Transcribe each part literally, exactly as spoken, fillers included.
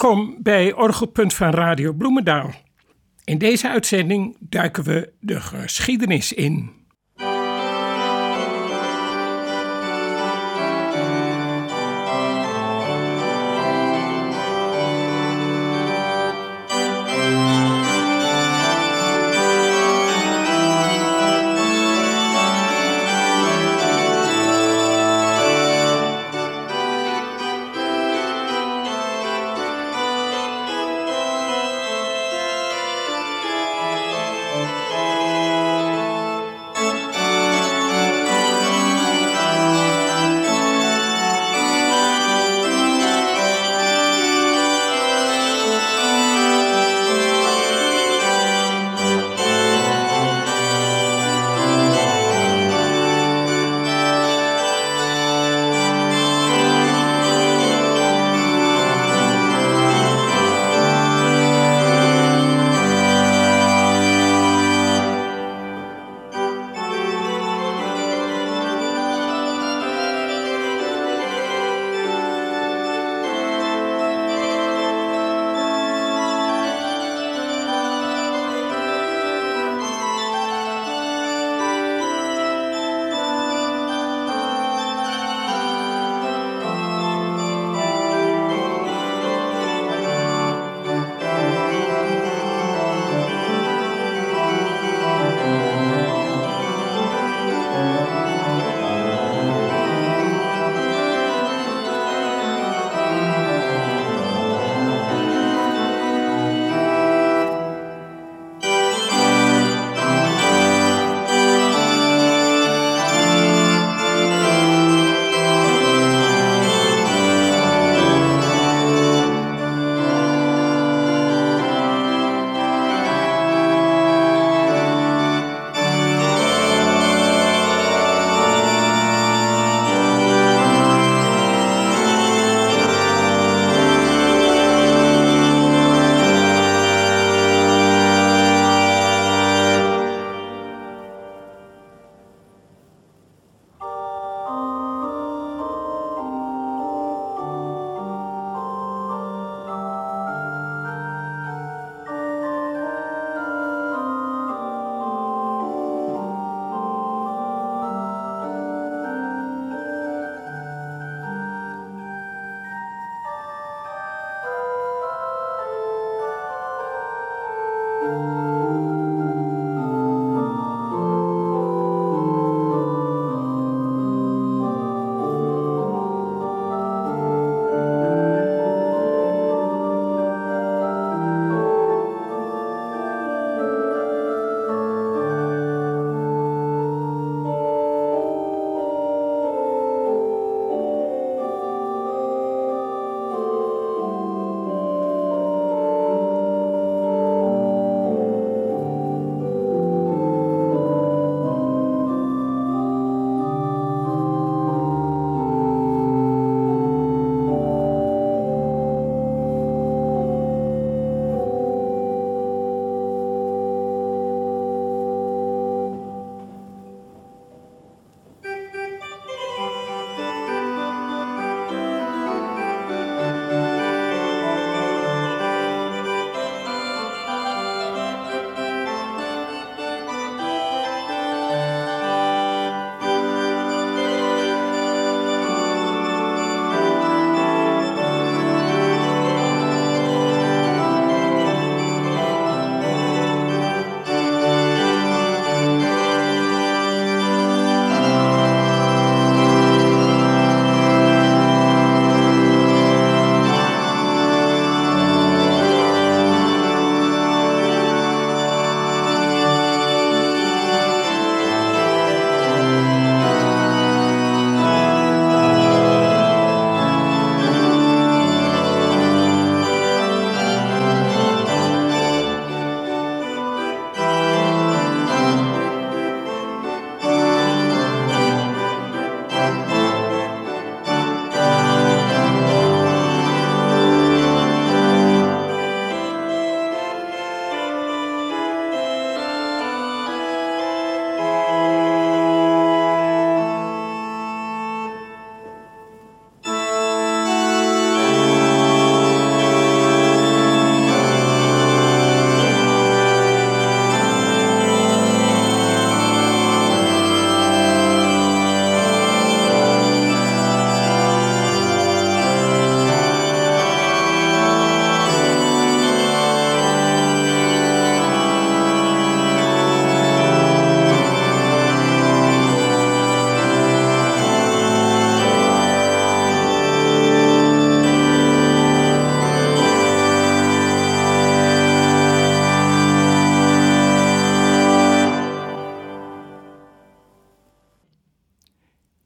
Welkom bij Orgelpunt van Radio Bloemendaal. In deze uitzending duiken we de geschiedenis in.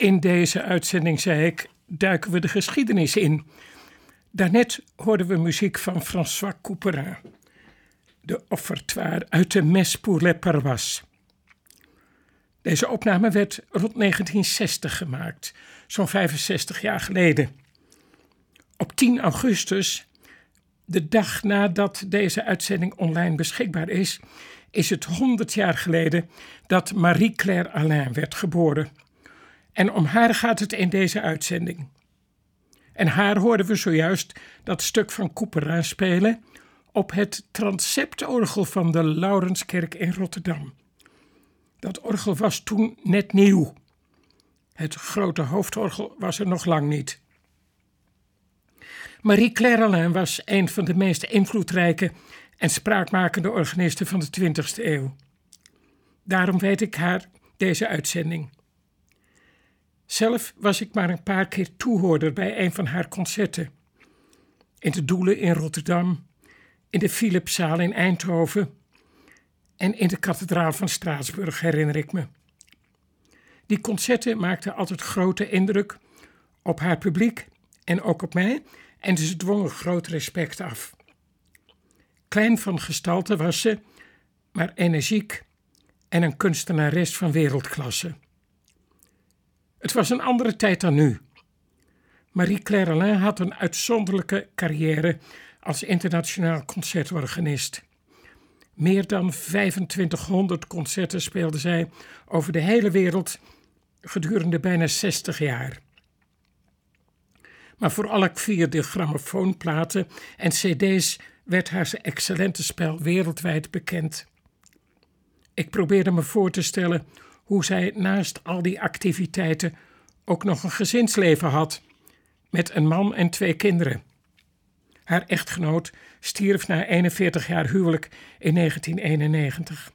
In deze uitzending, zei ik, duiken we de geschiedenis in. Daarnet hoorden we muziek van François Couperin, de offertoire uit de Messe pour les Paroisses. Deze opname werd rond negentien zestig gemaakt, zo'n vijfenzestig jaar geleden. Op tien augustus, de dag nadat deze uitzending online beschikbaar is, is het honderd jaar geleden dat Marie-Claire Alain werd geboren. En om haar gaat het in deze uitzending. En haar hoorden we zojuist dat stuk van Couperin spelen op het transeptorgel van de Laurenskerk in Rotterdam. Dat orgel was toen net nieuw. Het grote hoofdorgel was er nog lang niet. Marie-Claire Alain was een van de meest invloedrijke en spraakmakende organisten van de twintigste eeuw. Daarom weet ik haar deze uitzending. Zelf was ik maar een paar keer toehoorder bij een van haar concerten. In de Doelen in Rotterdam, in de Philipszaal in Eindhoven en in de kathedraal van Straatsburg, herinner ik me. Die concerten maakten altijd grote indruk op haar publiek en ook op mij en ze dwongen groot respect af. Klein van gestalte was ze, maar energiek en een kunstenares van wereldklasse. Het was een andere tijd dan nu. Marie-Claire Alain had een uitzonderlijke carrière als internationaal concertorganist. Meer dan vijfentwintighonderd concerten speelde zij over de hele wereld gedurende bijna zestig jaar. Maar vooral ook via de grammofoonplaten en cd's werd haar excellente spel wereldwijd bekend. Ik probeerde me voor te stellen hoe zij naast al die activiteiten ook nog een gezinsleven had, met een man en twee kinderen. Haar echtgenoot stierf na eenenveertig jaar huwelijk in negentien eenennegentig.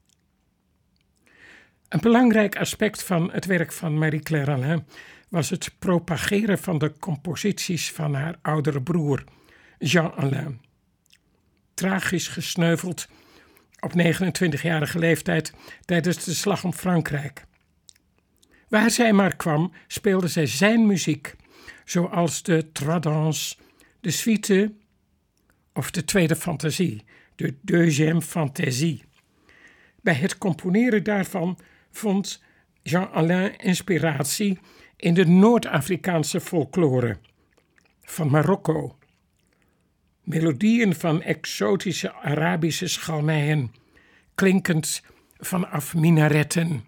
Een belangrijk aspect van het werk van Marie-Claire Alain was het propageren van de composities van haar oudere broer, Jean Alain. Tragisch gesneuveld op negenentwintigjarige leeftijd tijdens de slag om Frankrijk. Waar zij maar kwam, speelde zij zijn muziek, zoals de Trois Danses, de Suite of de Tweede Fantasie, de Deuxième Fantaisie. Bij het componeren daarvan vond Jean Alain inspiratie in de Noord-Afrikaanse folklore van Marokko. Melodieën van exotische Arabische schalmeien, klinkend vanaf minaretten.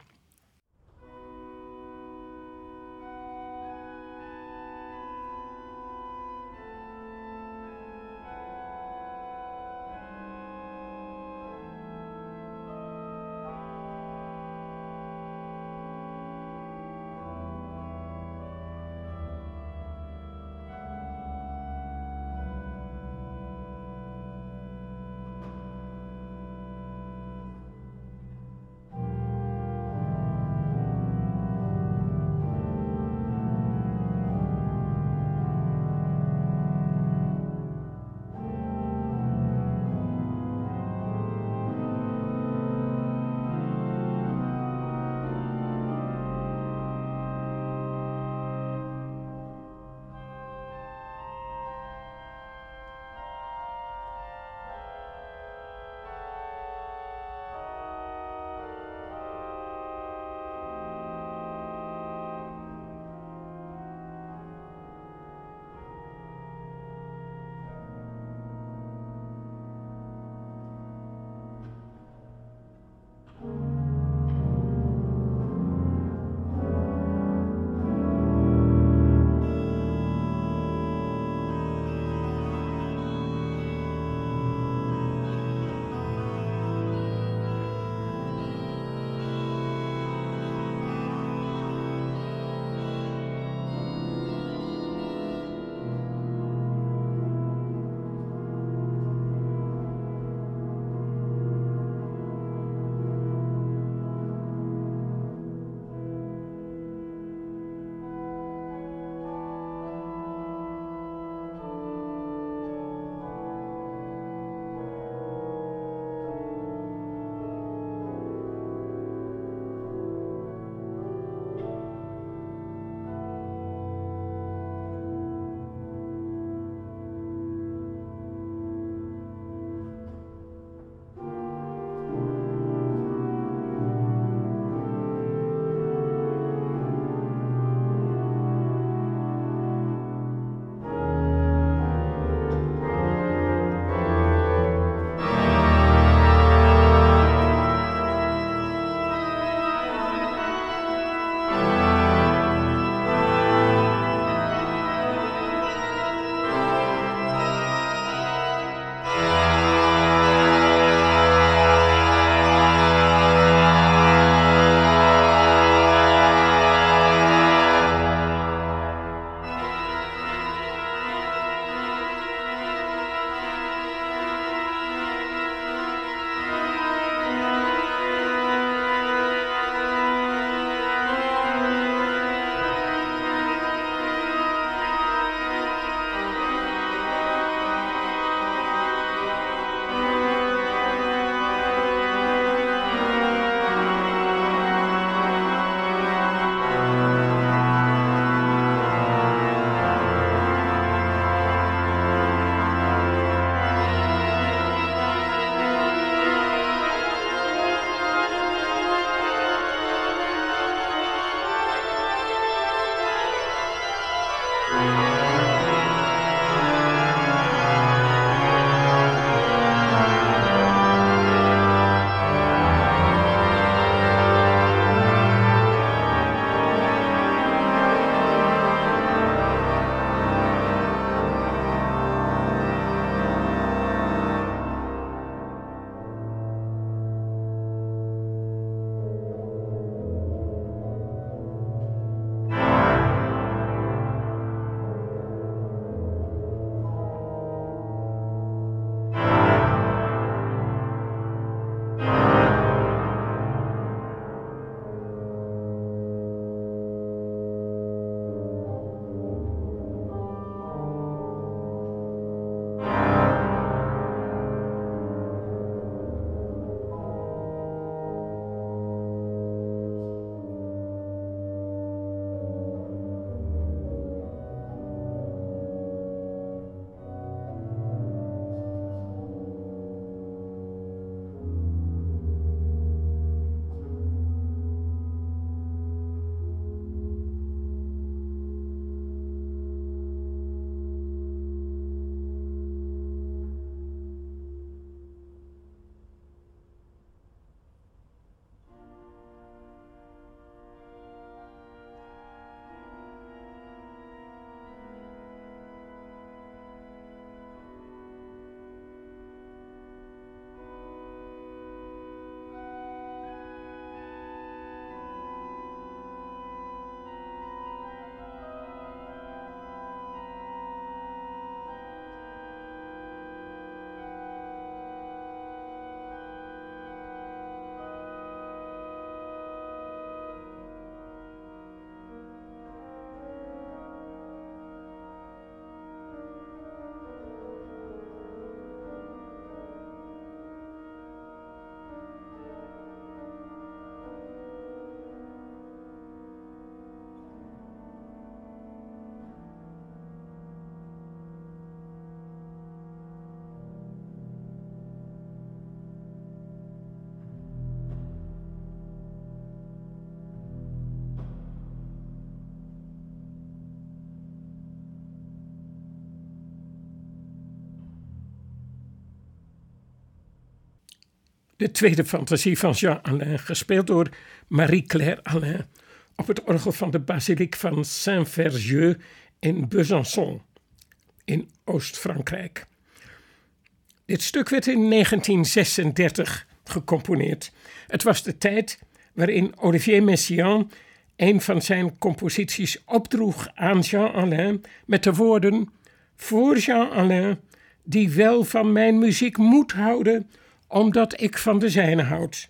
De tweede fantasie van Jean Alain, gespeeld door Marie-Claire Alain, op het orgel van de basiliek van Saint-Vergieu in Besançon, in Oost-Frankrijk. Dit stuk werd in negentien zesendertig gecomponeerd. Het was de tijd waarin Olivier Messiaen een van zijn composities opdroeg aan Jean Alain met de woorden: voor Jean Alain, die wel van mijn muziek moet houden, omdat ik van de zijne houd.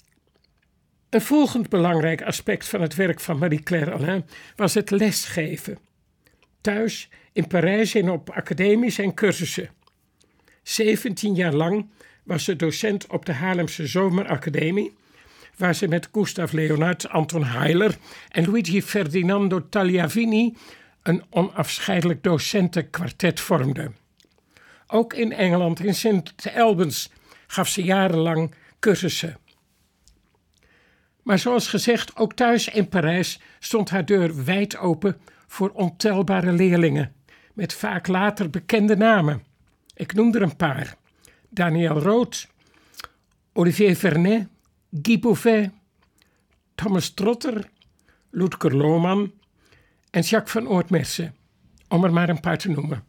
Een volgend belangrijk aspect van het werk van Marie-Claire Alain was het lesgeven. Thuis, in Parijs en op academies en cursussen. Zeventien jaar lang was ze docent op de Haarlemse Zomeracademie, waar ze met Gustav Leonard, Anton Hailer en Luigi Ferdinando Tagliavini een onafscheidelijk docentenkwartet vormde. Ook in Engeland, in Saint Albans, gaf ze jarenlang cursussen. Maar zoals gezegd, ook thuis in Parijs stond haar deur wijd open voor ontelbare leerlingen, met vaak later bekende namen. Ik noem er een paar: Daniel Roth, Olivier Vernet, Guy Bouvet, Thomas Trotter, Ludger Lohmann en Jacques van Oortmerse, om er maar een paar te noemen.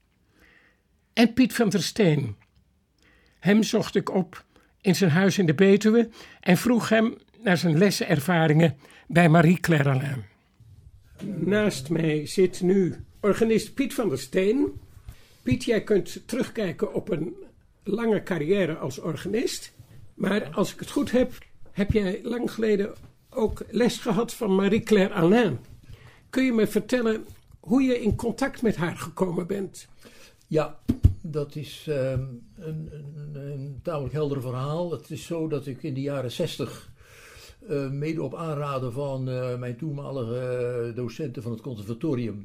En Piet van der Steen. Hem zocht ik op in zijn huis in de Betuwe en vroeg hem naar zijn lesenervaringen bij Marie-Claire Alain. Naast mij zit nu organist Piet van der Steen. Piet, jij kunt terugkijken op een lange carrière als organist. Maar als ik het goed heb, heb jij lang geleden ook les gehad van Marie-Claire Alain. Kun je me vertellen hoe je in contact met haar gekomen bent? Ja, dat is um, een, een, een tamelijk helder verhaal. Het is zo dat ik in de jaren zestig, uh, mede op aanraden van uh, mijn toenmalige uh, docenten van het conservatorium,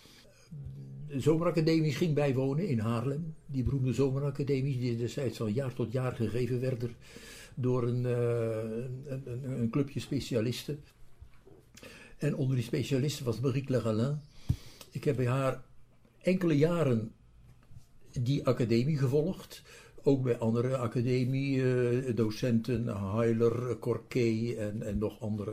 de zomeracademies ging bijwonen in Haarlem. Die beroemde zomeracademies die destijds van jaar tot jaar gegeven werden door een, uh, een, een, een clubje specialisten. En onder die specialisten was Marie-Claire Alain. Ik heb bij haar enkele jaren die academie gevolgd. Ook bij andere academie, uh, docenten, Hailer, Corquet en, en nog andere.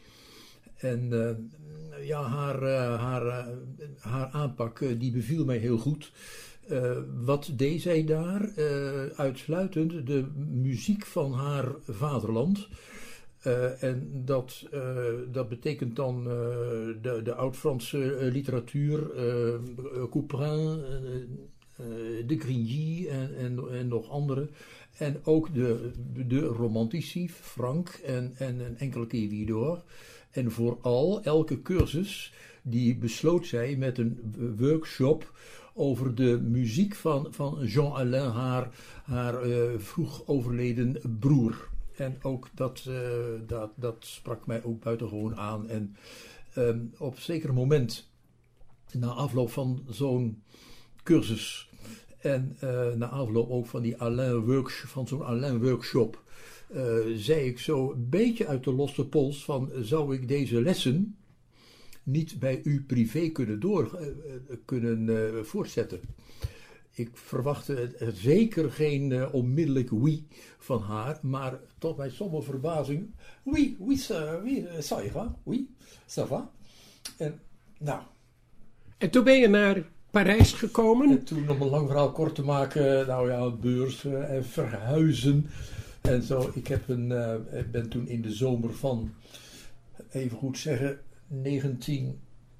En uh, ja, haar, uh, haar, uh, haar aanpak uh, die beviel mij heel goed. Uh, wat deed zij daar? Uh, uitsluitend de muziek van haar vaderland. Uh, en dat, uh, dat betekent dan uh, de, de oud-Franse uh, literatuur, uh, Couperin, uh, de Grigny en, en, en nog andere. En ook de, de romantici, Frank en, en een enkele keer Widor. En vooral elke cursus die besloot zij met een workshop over de muziek van, van Jean Alain, haar, haar uh, vroeg overleden broer. En ook dat, uh, dat, dat sprak mij ook buitengewoon aan. En um, op een zeker moment, na afloop van zo'n cursus en uh, na afloop ook van, die Alain workshop, van zo'n Alain workshop, uh, zei ik zo een beetje uit de losse pols van, zou ik deze lessen niet bij u privé kunnen, door, uh, kunnen uh, voortzetten? Ik verwachtte zeker geen uh, onmiddellijk oui van haar, maar tot mijn sommige verbazing, oui, oui, ça, oui, ça ira, oui, ça va. En nou. En toen ben je naar Parijs gekomen? En toen, om een lang verhaal kort te maken, nou ja, beurs uh, en verhuizen en zo. Ik heb een, uh, ben toen in de zomer van, even goed zeggen, negentien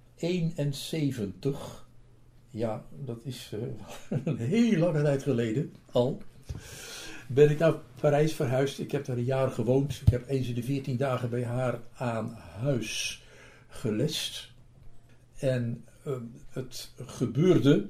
eenenzeventig... Ja, dat is uh, een heel lange tijd geleden al. Ben ik naar Parijs verhuisd. Ik heb daar een jaar gewoond. Ik heb eens in de veertien dagen bij haar aan huis gelest. En uh, het gebeurde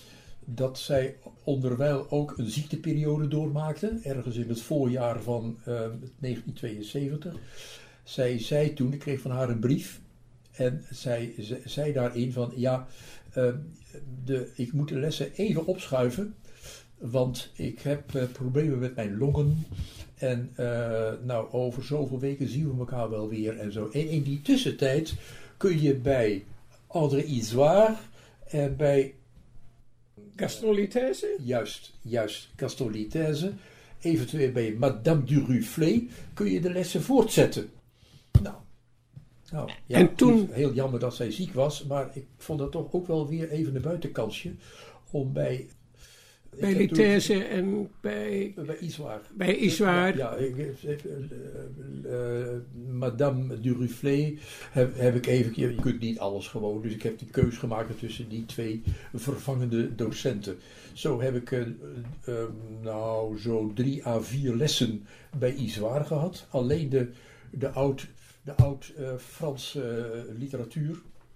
dat zij onderwijl ook een ziekteperiode doormaakte. Ergens in het voorjaar van uh, negentien tweeënzeventig. Zij zei toen, ik kreeg van haar een brief. En zij zei daarin van, ja, uh, de, ik moet de lessen even opschuiven, want ik heb uh, problemen met mijn longen. En uh, nou, over zoveel weken zien we elkaar wel weer en zo. En in die tussentijd kun je bij André Isoire en bij Gaston Litaise? Juist, juist, Gaston Litaise eventueel bij Madame Duruflé kun je de lessen voortzetten. Nou, nou ja, en toen... heel jammer dat zij ziek was, maar ik vond het toch ook wel weer even een buitenkansje om bij... Bij Lutèce en bij... Bij Issoire. Bij Issoire. Ja, ja ik, uh, uh, Madame Duruflé heb, heb ik even... Je kunt niet alles gewoon, dus ik heb de keus gemaakt tussen die twee vervangende docenten. Zo heb ik uh, uh, nou zo drie à vier lessen bij Issoire gehad. Alleen de, de oud, de oud uh, Franse uh, literatuur.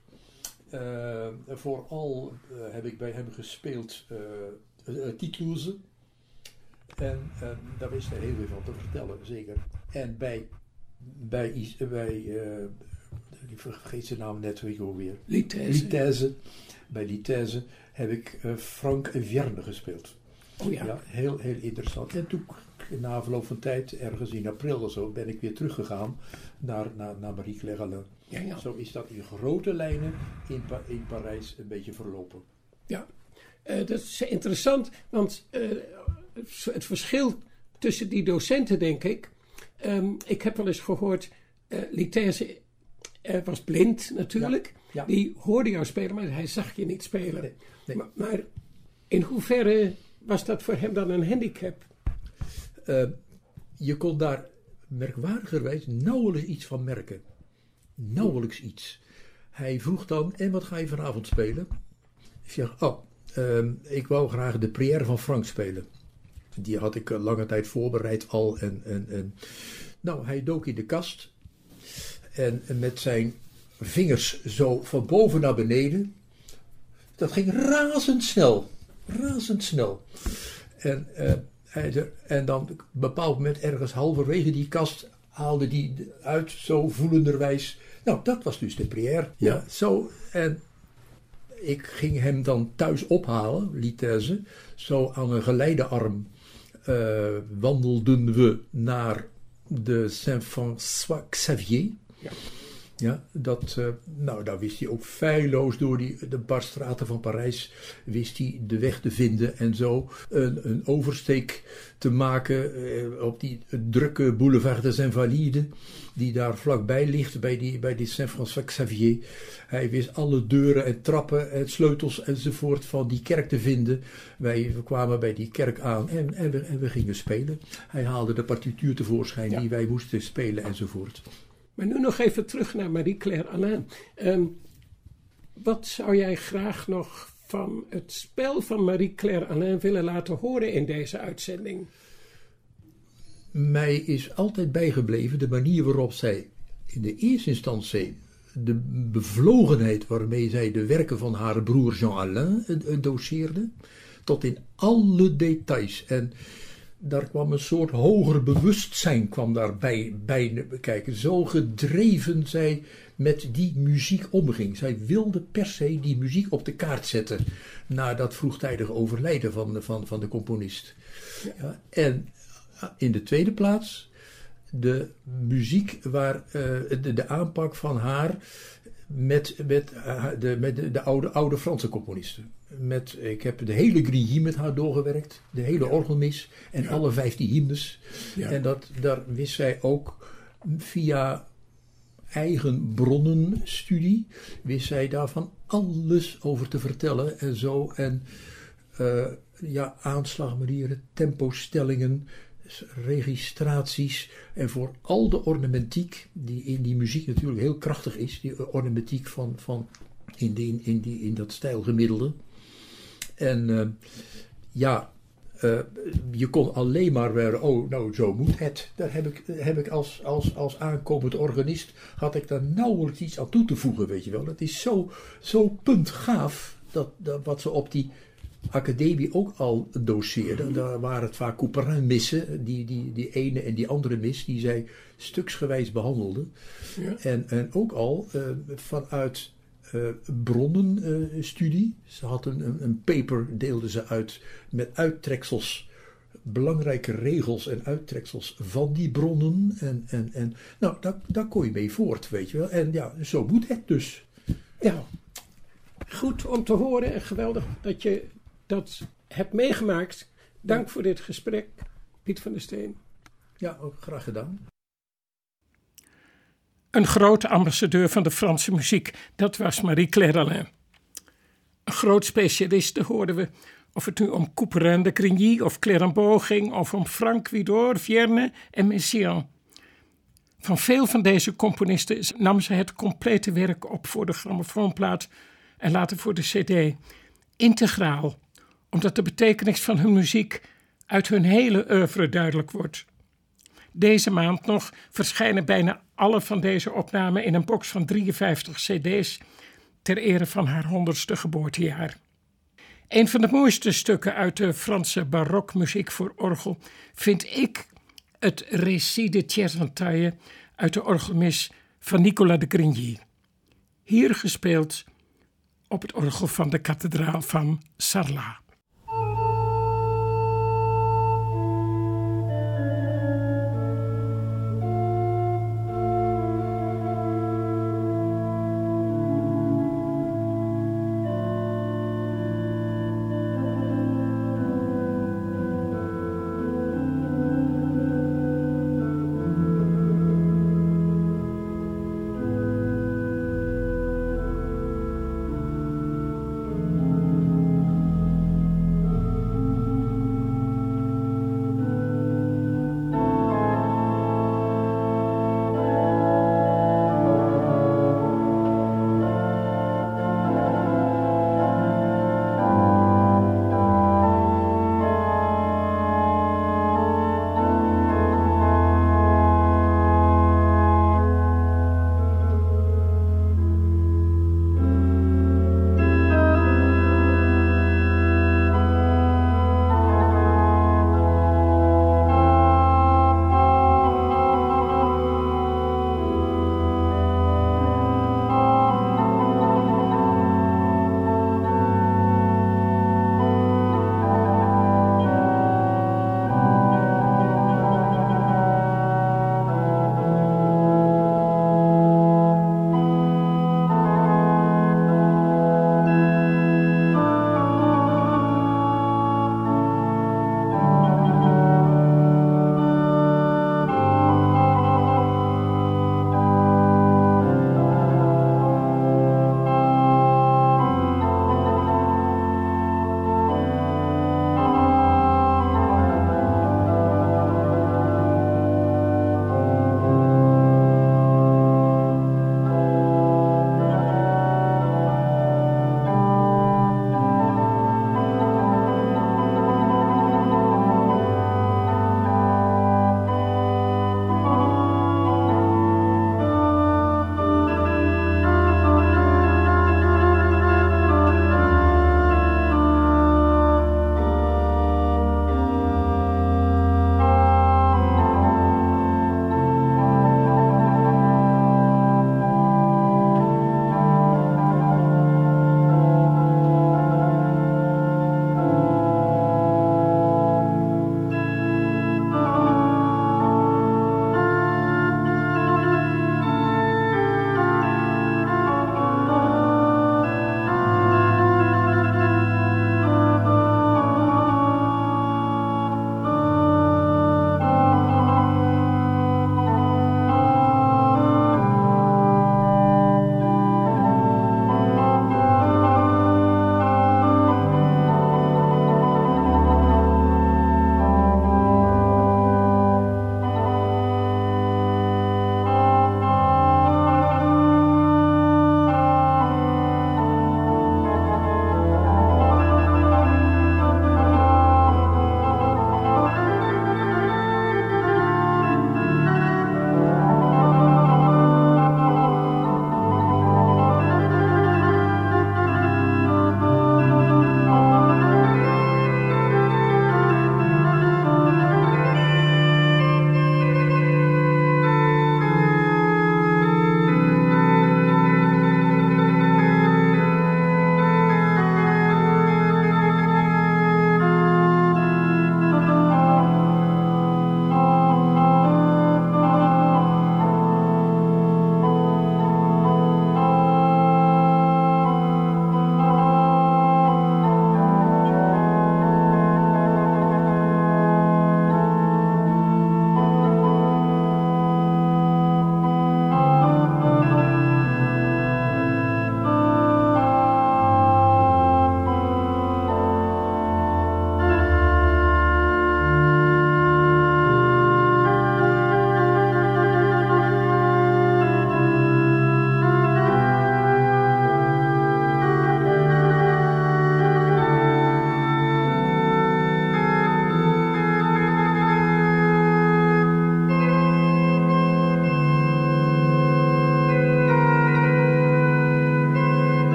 Uh, vooral uh, heb ik bij hem gespeeld... Uh, Uh, Titlouze. En uh, daar wist hij heel veel van te vertellen, zeker. En bij, bij, bij uh, ik vergeet zijn naam net weer. Lutèce. Lutèce. Bij Lutèce heb ik uh, Frank Vierne gespeeld. Oh ja. Ja, heel, heel interessant. En toen, na verloop van tijd, ergens in april of zo, ben ik weer teruggegaan naar, naar, naar Marie-Claire Alain. Ja, ja. Zo is dat in grote lijnen in, pa- in Parijs een beetje verlopen. Ja. Uh, dat is interessant, want uh, het verschil tussen die docenten, denk ik. Um, ik heb wel eens gehoord, uh, Lutèce uh, was blind natuurlijk. Ja, ja. Die hoorde jou spelen, maar hij zag je niet spelen. Nee, nee. Maar, maar in hoeverre was dat voor hem dan een handicap? Uh, je kon daar merkwaardigerwijs nauwelijks iets van merken. Nauwelijks iets. Hij vroeg dan, en wat ga je vanavond spelen? Ik zeg, oh... Uh, ik wou graag de Prière van Frank spelen. Die had ik uh, lange tijd voorbereid al. En, en, en. Nou, hij dook in de kast. En, en met zijn vingers zo van boven naar beneden. Dat ging razendsnel. Razendsnel. En, uh, hij, en dan op een bepaald moment ergens halverwege die kast haalde die uit zo voelenderwijs. Nou, dat was dus de Prière. Ja, zo. En ik ging hem dan thuis ophalen, Lutèce. Zo aan een geleidearm uh, wandelden we naar de Saint-François Xavier. Ja. Ja, dat, uh, nou, daar wist hij ook feilloos door die, de barstraten van Parijs, wist hij de weg te vinden en zo een, een oversteek te maken uh, op die drukke boulevard des Invalides, die daar vlakbij ligt, bij die, bij die Saint-François Xavier. Hij wist alle deuren en trappen en sleutels enzovoort van die kerk te vinden. Wij we kwamen bij die kerk aan en, en, we, en we gingen spelen. Hij haalde de partituur tevoorschijn ja. die wij moesten spelen enzovoort. Maar nu nog even terug naar Marie-Claire Alain. Um, wat zou jij graag nog van het spel van Marie-Claire Alain willen laten horen in deze uitzending? Mij is altijd bijgebleven de manier waarop zij in de eerste instantie de bevlogenheid waarmee zij de werken van haar broer Jean Alain doseerde, tot in alle details. En daar kwam een soort hoger bewustzijn kwam daarbij bij kijken. Zo gedreven zij met die muziek omging. Zij wilde per se die muziek op de kaart zetten na dat vroegtijdige overlijden van de, van, van de componist. Ja, en in de tweede plaats de muziek waar uh, de, de aanpak van haar met, met, uh, de, met de, de oude, oude Franse componisten. Met, ik heb de hele grille met haar doorgewerkt, de hele ja. orgelmis en ja. alle vijftien hymnes. Ja. En dat, daar wist zij ook via eigen bronnenstudie, wist zij daarvan alles over te vertellen en zo. En uh, ja, aanslagmanieren, tempostellingen, registraties en voor al de ornamentiek die in die muziek natuurlijk heel krachtig is, die ornamentiek van, van in, die, in, die, in dat stijlgemiddelde. En uh, ja, uh, je kon alleen maar weer, oh nou zo moet het. Daar heb ik, heb ik als, als, als aankomend organist, had ik daar nauwelijks iets aan toe te voegen, weet je wel. Dat is zo, zo puntgaaf, dat, dat wat ze op die academie ook al doseerde. Daar waren het vaak Couperin-missen, die, die, die ene en die andere mis, die zij stuksgewijs behandelden. Ja. En, en ook al uh, vanuit uh, bronnenstudie. Uh, ze hadden een, een paper, deelden ze uit met uittreksels, belangrijke regels en uittreksels van die bronnen. En, en, en nou, daar, daar kon je mee voort, weet je wel. En ja, zo moet het dus. Ja, goed om te horen en geweldig dat je dat hebt meegemaakt. Dank voor dit gesprek, Piet van der Steen. Ja, ook graag gedaan. Een grote ambassadeur van de Franse muziek, dat was Marie-Claire Alain. Een groot specialiste hoorden we, of het nu om Couperin de Crigny of Clérambault ging, of om Franck Widor, Vierne en Messiaen. Van veel van deze componisten nam ze het complete werk op voor de grammofoonplaat en later voor de cd. Integraal, omdat de betekenis van hun muziek uit hun hele oeuvre duidelijk wordt. Deze maand nog verschijnen bijna alle van deze opnamen in een box van drieënvijftig cd's ter ere van haar honderdste geboortejaar. Een van de mooiste stukken uit de Franse barokmuziek voor orgel vind ik het Récit de Tiers-en-Taille uit de orgelmis van Nicolas de Grigny. Hier gespeeld op het orgel van de kathedraal van Sarlat.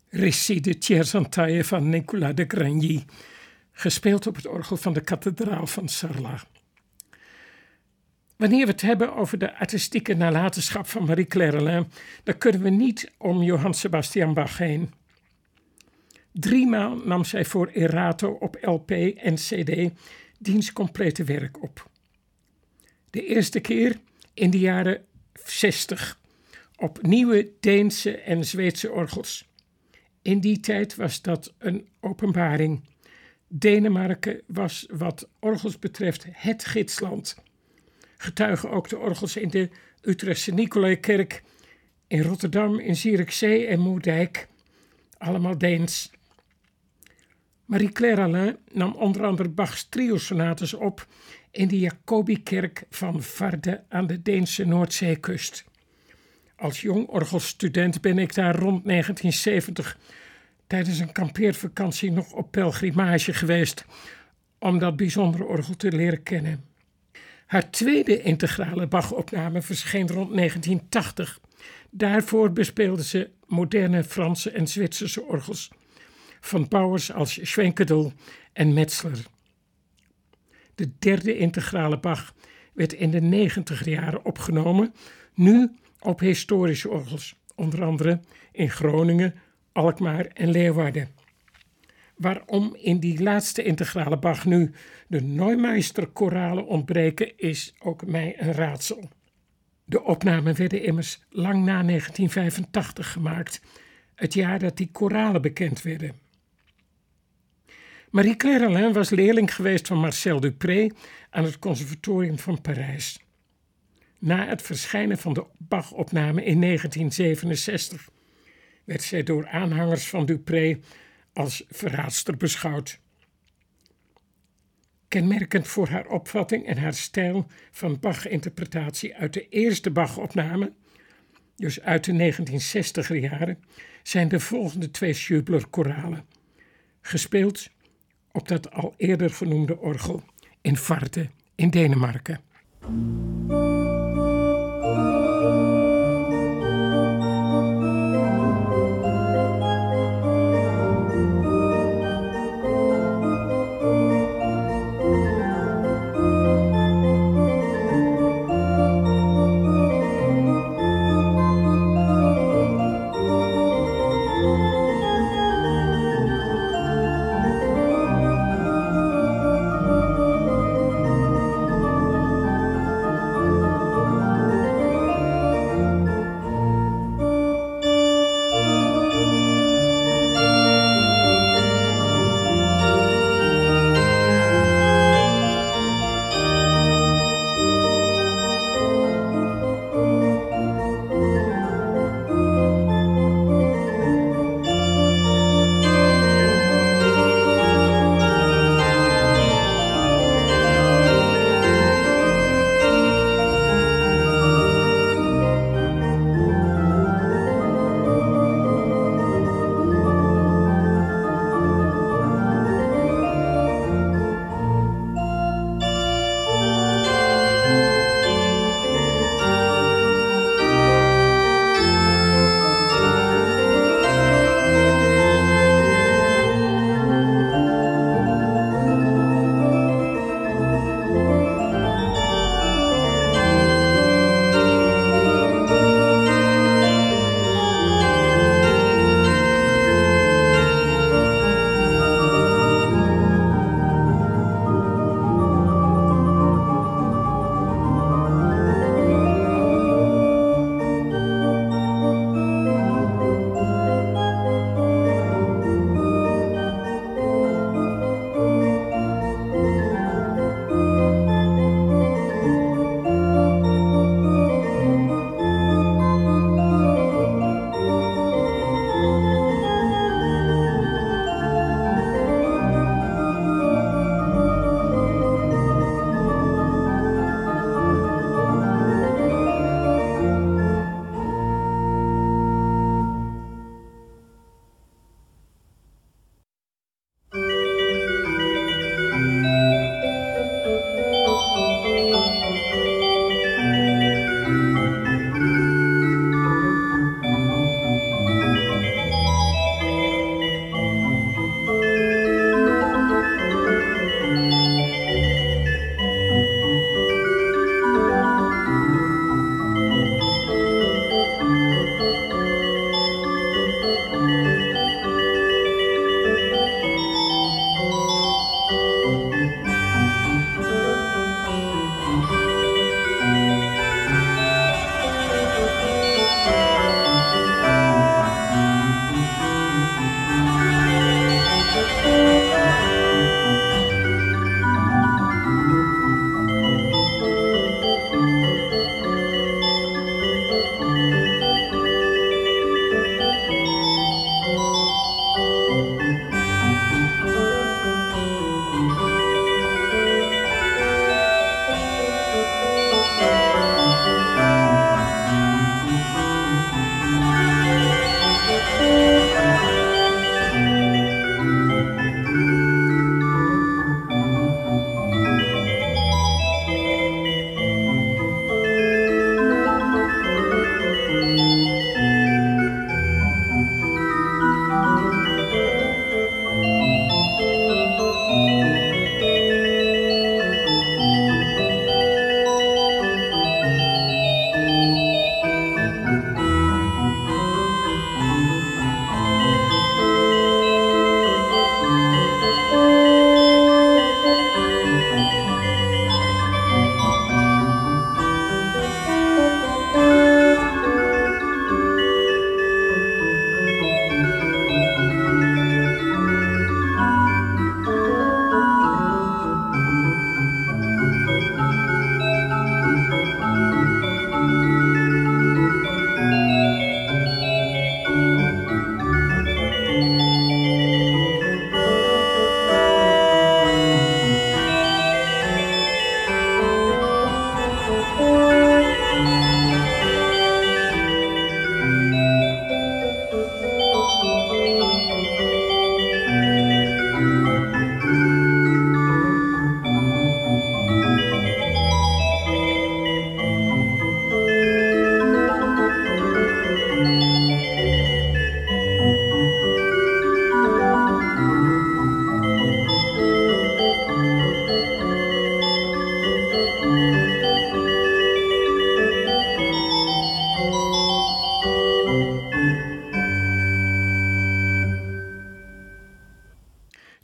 Récit de Tiers-en-Taille van Nicolas de Grigny, gespeeld op het orgel van de kathedraal van Sarlat. Wanneer we het hebben over de artistieke nalatenschap van Marie-Claire Alain, dan kunnen we niet om Johann Sebastian Bach heen. Driemaal nam zij voor Erato op L P en C D diens complete werk op. De eerste keer in de jaren zestig op nieuwe Deense en Zweedse orgels. In die tijd was dat een openbaring. Denemarken was wat orgels betreft het gidsland. Getuigen ook de orgels in de Utrechtse Nicolaïkerk, in Rotterdam, in Zierikzee en Moerdijk, allemaal Deens. Marie-Claire Alain nam onder andere Bachs trio-sonates op in de Jacobikerk van Varde aan de Deense Noordzeekust. Als jong orgelstudent ben ik daar rond negentien zeventig tijdens een kampeervakantie nog op pelgrimage geweest om dat bijzondere orgel te leren kennen. Haar tweede integrale Bach-opname verscheen rond negentien tachtig. Daarvoor bespeelde ze moderne Franse en Zwitserse orgels van bouwers als Schwenkedel en Metzler. De derde integrale Bach werd in de negentiger jaren opgenomen, nu op historische orgels, onder andere in Groningen, Alkmaar en Leeuwarden. Waarom in die laatste integrale Bach nu de Neumeister-koralen ontbreken, is ook mij een raadsel. De opnamen werden immers lang na negentien vijfentachtig gemaakt, het jaar dat die koralen bekend werden. Marie-Claire Alain was leerling geweest van Marcel Dupré aan het Conservatorium van Parijs. Na het verschijnen van de Bach-opname in negentien zevenenzestig werd zij door aanhangers van Dupré als verraadster beschouwd. Kenmerkend voor haar opvatting en haar stijl van Bach-interpretatie uit de eerste Bach-opname, dus uit de negentienzestiger jaren, zijn de volgende twee Schubler-koralen, gespeeld op dat al eerder genoemde orgel in Varde in Denemarken.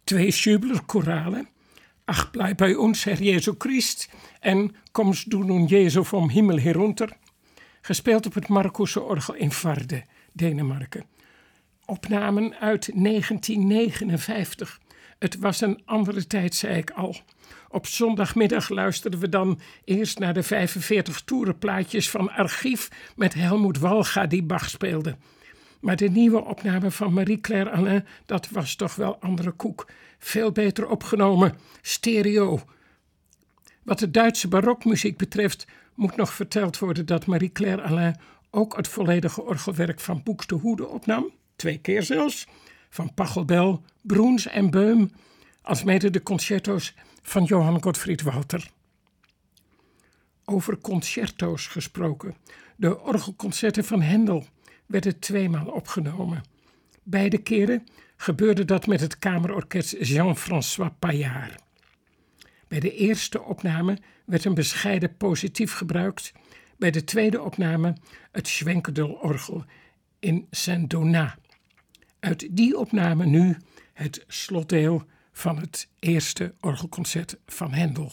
twee Schübler-choralen, Ach, bleib bei uns, Herr Jesu Christ en Kommst du nun Jesu vom Himmel herunter, gespeeld op het Marcuse orgel in Varde, Denemarken. Opnamen uit negentien negenenvijftig. Het was een andere tijd, zei ik al. Op zondagmiddag luisterden we dan eerst naar de vijfenveertig toerenplaatjes van Archief met Helmut Walga die Bach speelde. Maar de nieuwe opname van Marie-Claire Alain, dat was toch wel andere koek. Veel beter opgenomen, stereo. Wat de Duitse barokmuziek betreft moet nog verteld worden dat Marie-Claire Alain ook het volledige orgelwerk van Buxtehude opnam, twee keer zelfs, van Pachelbel, Bruns en Beum, alsmede de concerto's van Johann Gottfried Walter. Over concerto's gesproken. De orgelconcerten van Händel werden tweemaal opgenomen. Beide keren gebeurde dat met het kamerorkest Jean-François Paillard. Bij de eerste opname werd een bescheiden positief gebruikt. Bij de tweede opname het Schwenkedel-orgel in Saint-Donat. Uit die opname nu het slotdeel van het eerste orgelconcert van Händel.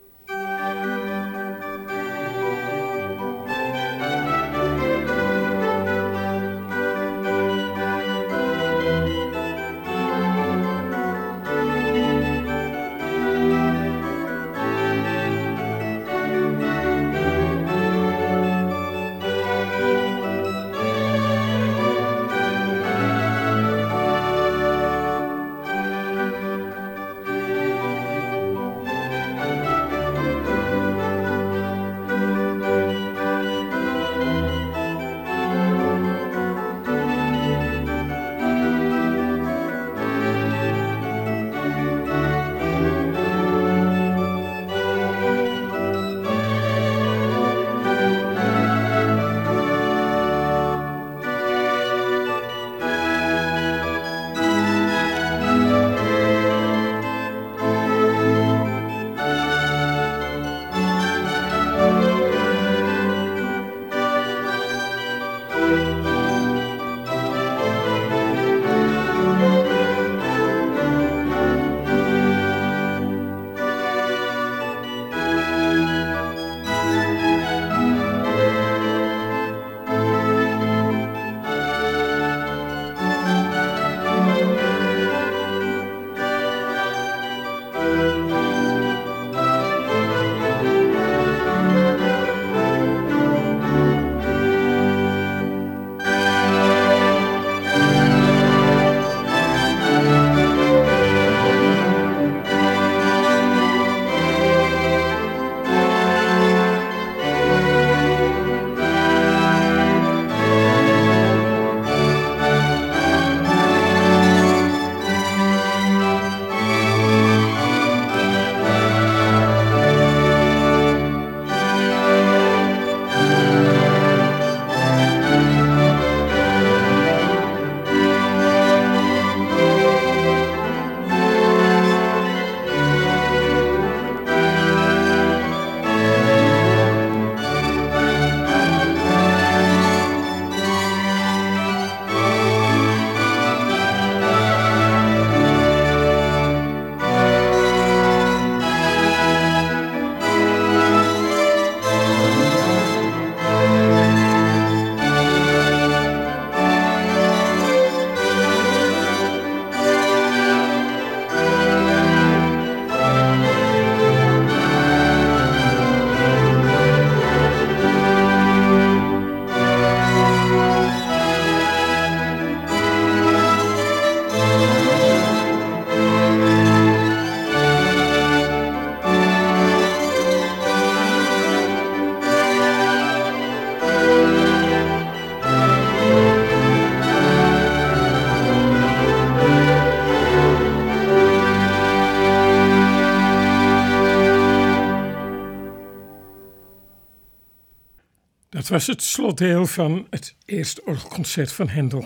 Dat was het slotdeel van het eerste orgelconcert van Händel.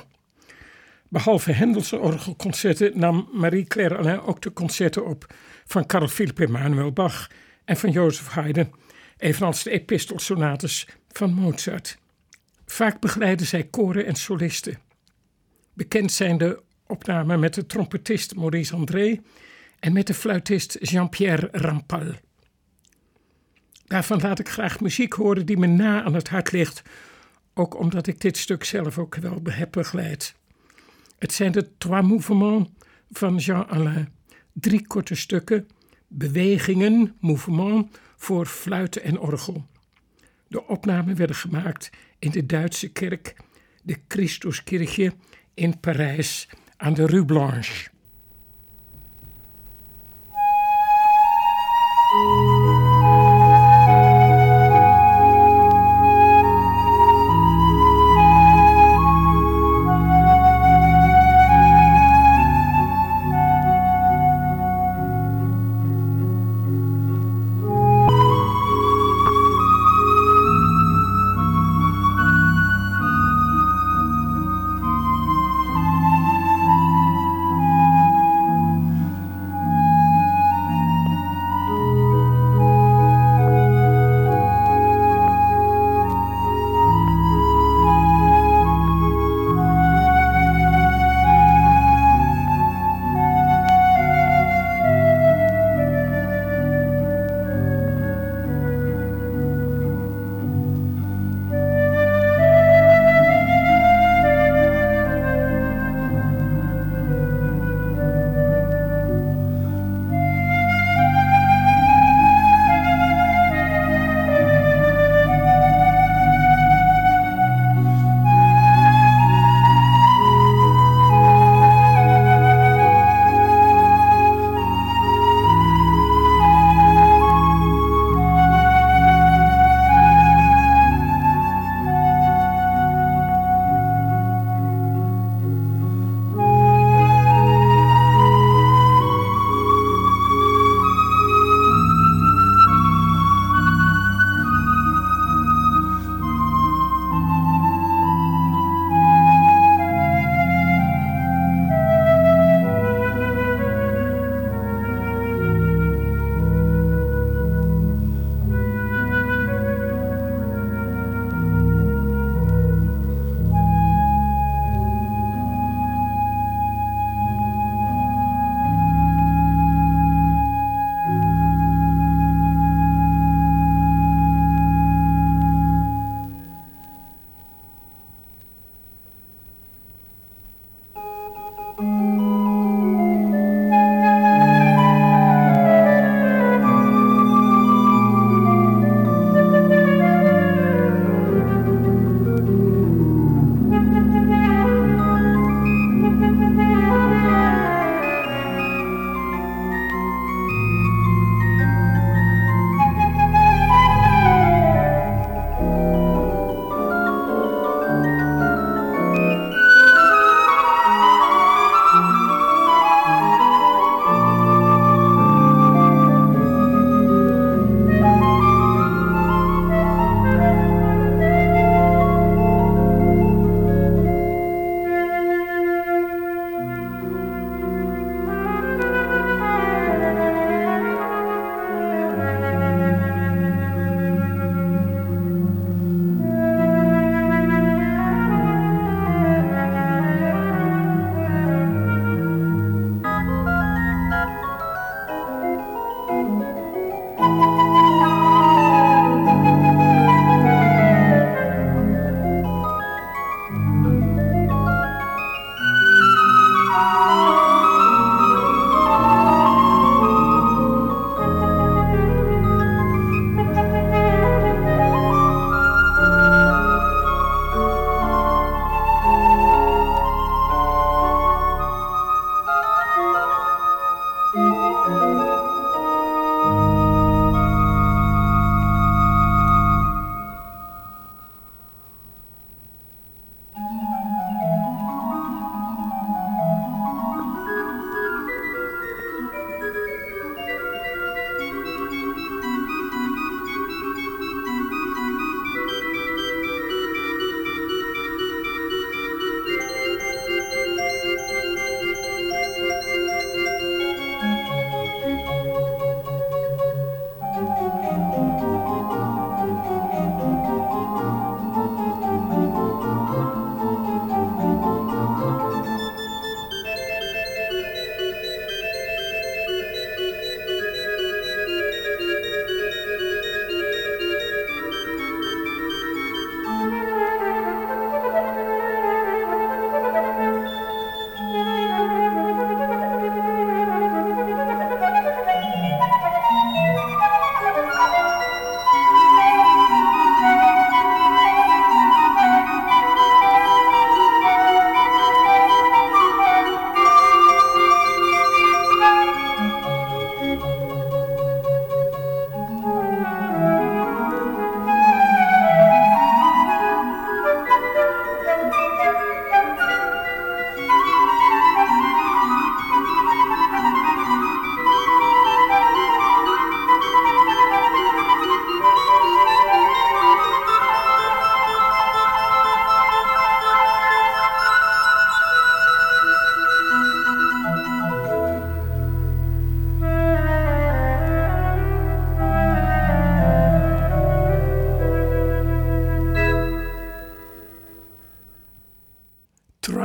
Behalve Händelse orgelconcerten nam Marie-Claire Alain ook de concerten op van Carl Philipp Emanuel Bach en van Joseph Haydn, evenals de epistelsonates van Mozart. Vaak begeleidde zij koren en solisten. Bekend zijn de opname met de trompetist Maurice André en met de fluitist Jean-Pierre Rampal. Daarvan laat ik graag muziek horen die me na aan het hart ligt, ook omdat ik dit stuk zelf ook wel heb begeleid. Het zijn de Trois Mouvements van Jean Alain, drie korte stukken, bewegingen, mouvement, voor fluit en orgel. De opnamen werden gemaakt in de Duitse kerk, de Christuskirche in Parijs aan de Rue Blanche.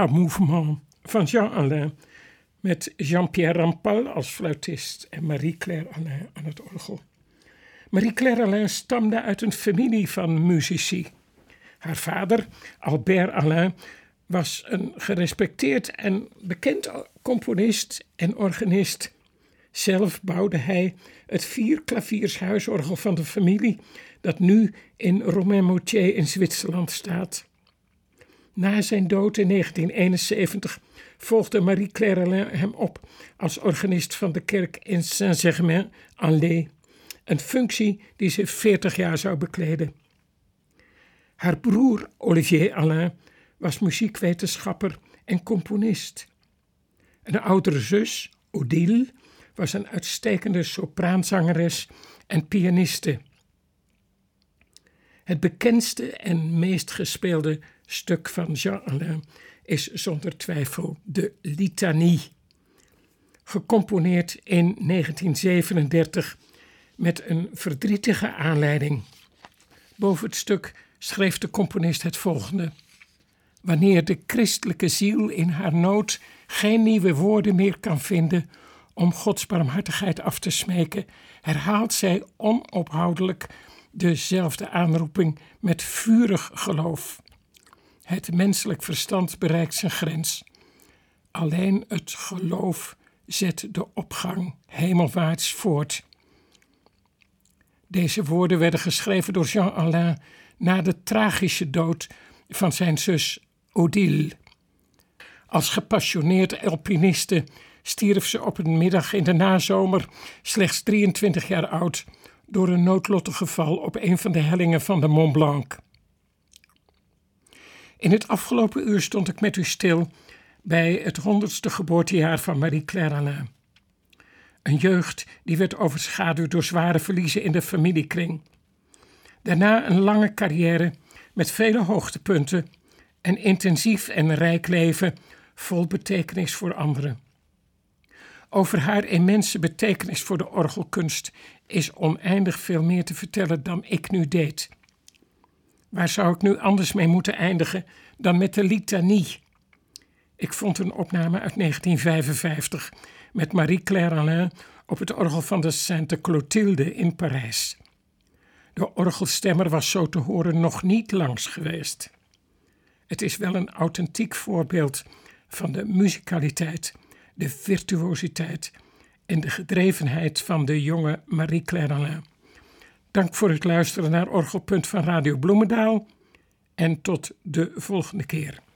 Trois Mouvements van Jean Alain, met Jean-Pierre Rampal als fluitist en Marie-Claire Alain aan het orgel. Marie-Claire Alain stamde uit een familie van muzici. Haar vader, Albert Alain, was een gerespecteerd en bekend componist en organist. Zelf bouwde hij het vierklaviers huisorgel van de familie, dat nu in Romainmôtier in Zwitserland staat. Na zijn dood in negentien eenenzeventig volgde Marie-Claire Alain hem op als organist van de kerk in Saint-Germain-en-Laye, een functie die ze veertig jaar zou bekleden. Haar broer Olivier Alain was muziekwetenschapper en componist. Een oudere zus, Odile, was een uitstekende sopraanzangeres en pianiste. Het bekendste en meest gespeelde stuk van Jean Alain is zonder twijfel de Litanie, gecomponeerd in negentien zevenendertig met een verdrietige aanleiding. Boven het stuk schreef de componist het volgende: wanneer de christelijke ziel in haar nood geen nieuwe woorden meer kan vinden om Gods barmhartigheid af te smeken, herhaalt zij onophoudelijk dezelfde aanroeping met vurig geloof. Het menselijk verstand bereikt zijn grens. Alleen het geloof zet de opgang hemelwaarts voort. Deze woorden werden geschreven door Jean Alain na de tragische dood van zijn zus Odile. Als gepassioneerd alpiniste stierf ze op een middag in de nazomer, slechts drieëntwintig jaar oud, door een noodlottig geval op een van de hellingen van de Mont Blanc. In het afgelopen uur stond ik met u stil bij het honderdste geboortejaar van Marie-Claire Alain. Een jeugd die werd overschaduwd door zware verliezen in de familiekring. Daarna een lange carrière met vele hoogtepunten, een intensief en rijk leven vol betekenis voor anderen. Over haar immense betekenis voor de orgelkunst is oneindig veel meer te vertellen dan ik nu deed. Waar zou ik nu anders mee moeten eindigen dan met de Litanie? Ik vond een opname uit negentien vijfenvijftig met Marie-Claire Alain op het orgel van de Sainte Clotilde in Parijs. De orgelstemmer was zo te horen nog niet langs geweest. Het is wel een authentiek voorbeeld van de muzikaliteit, de virtuositeit en de gedrevenheid van de jonge Marie-Claire Alain. Dank voor het luisteren naar Orgelpunt van Radio Bloemendaal en tot de volgende keer.